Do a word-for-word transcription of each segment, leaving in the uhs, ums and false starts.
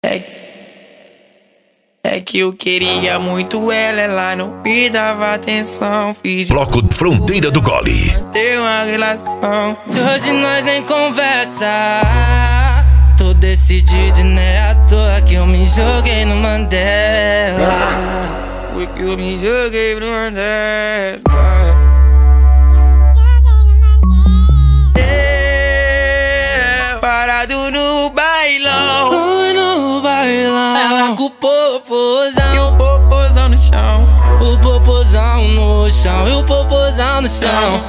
É, é que eu queria muito ela, ela não me dava atenção. Fiz Bloco Fronteira do Gole. manter uma relação. Hoje nós nem conversa. Tô decidido e não é à toa que eu me joguei no Mandela. Foi que eu me joguei pro Mandela. Eu, parado no bailão, Oi, no bailão. Ela com o popozão e o popozão no chão. O popozão no chão. E o popozão no chão.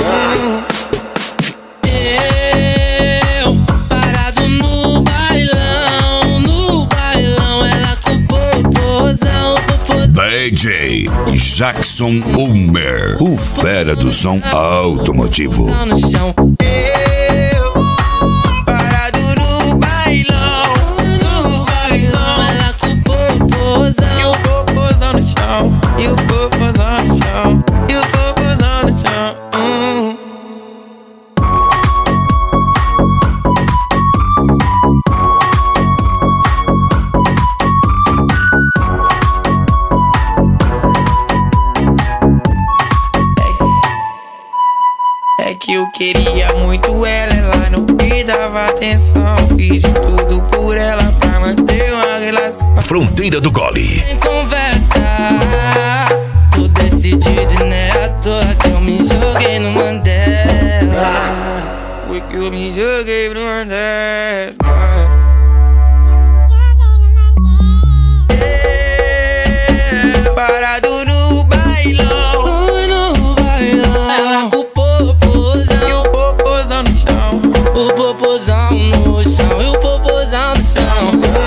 Eu, parado no bailão. No bailão. Ela com o popozão. O popozão D J Jackson Ulmer, o fera do som automotivo. no chão. Eu, parado no bailão, no bailão. Ela com o popozão. E o popozão no chão. E o popozão no chão. E o popozão no chão. Hum. É que eu queria muito ela, ela não me dava atenção. Fiz de tudo por ela pra manter uma relação. Fronteira do Gole. Sem conversa. Tô decidido e não é à toa que eu me joguei no Mandela. Foi que eu me joguei pro Mandela. Eu, parado no bailão, Oi, no bailão. Ela com o popozão. e o popozão no chão. O popozão no chão. E o popozão no chão.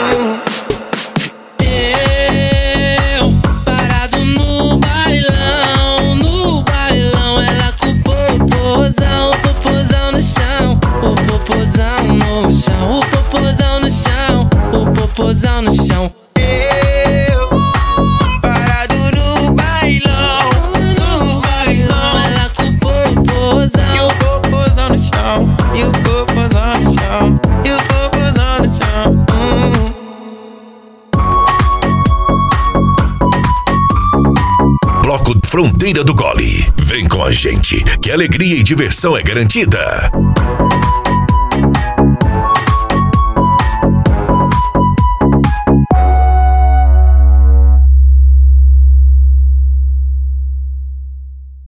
Eu, parado no bailão. No bailão. Ela com o popozão. O popozão no chão. O popozão no chão. O popozão no chão. O popozão no chão. Eu, parado no bailão, no bailão. Ela com o popozão. E o popozão no chão. E o popozão no chão. E o popozão no chão. Hum. Bloco Fronteira do Gole. Vem com a gente, que alegria e diversão é garantida.